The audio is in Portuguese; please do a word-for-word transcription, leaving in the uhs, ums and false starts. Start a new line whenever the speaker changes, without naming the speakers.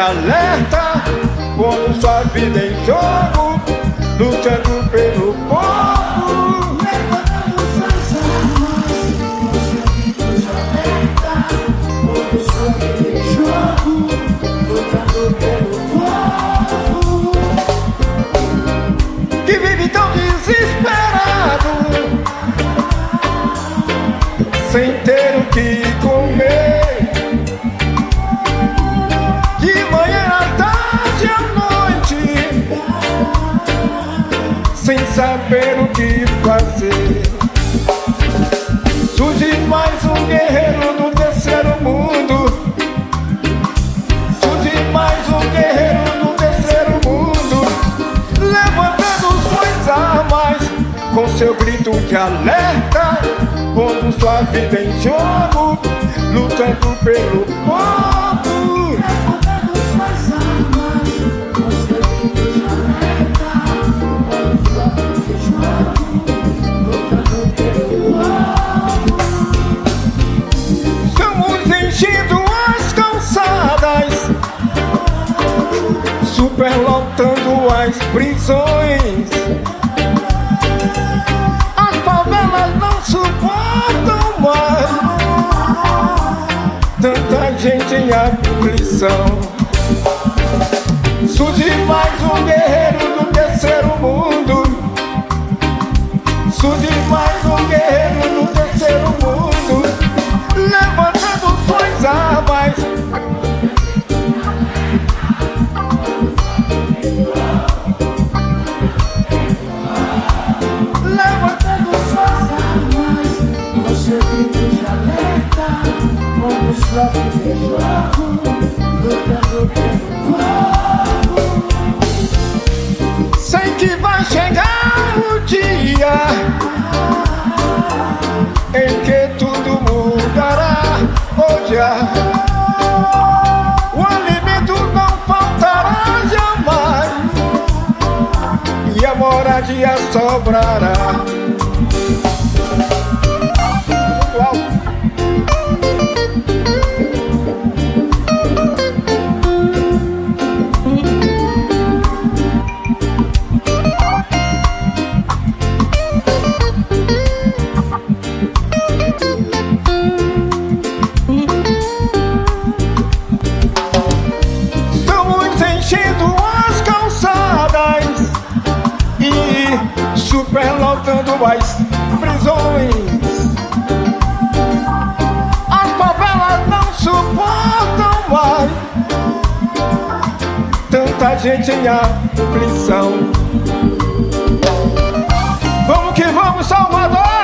alerta, pondo sua vida em jogo, lutando pelo povo,
levantando suas armas. Você grito de alerta, pondo sua vida em jogo, lutando pelo povo
que vive tão desesperado, sem ter o que comer, de manhã à tarde à noite, sem saber o que fazer. Surge mais um guerreiro do terceiro mundo, surge mais um guerreiro do terceiro mundo, levantando suas armas, com seu grito de alerta, pondo sua vida em jogo, lutando pelo povo,
levantando suas armas. Você grito de alerta, pondo sua vida em jogo, lutando pelo povo.
estamos enchendo as calçadas, superlotando as prisões. As favelas não suportam mais tanta gente em aflição. Surge mais um guerreiro do terceiro mundo, surge mais um guerreiro do terceiro mundo, levantando suas armas,
Levantando suas armas, você grito de alerta, pondo sua vida em jogo, lutando pelo povo.
sei que vai chegar o dia em que tudo mudará. Hoje o alimento não faltará jamais e a moradia sobrará. Muito alto. Estamos enchendo as calçadas e superlotando as prisões. As favelas não suportam mais tanta gente em aflição. Vamos que vamos, Salvador!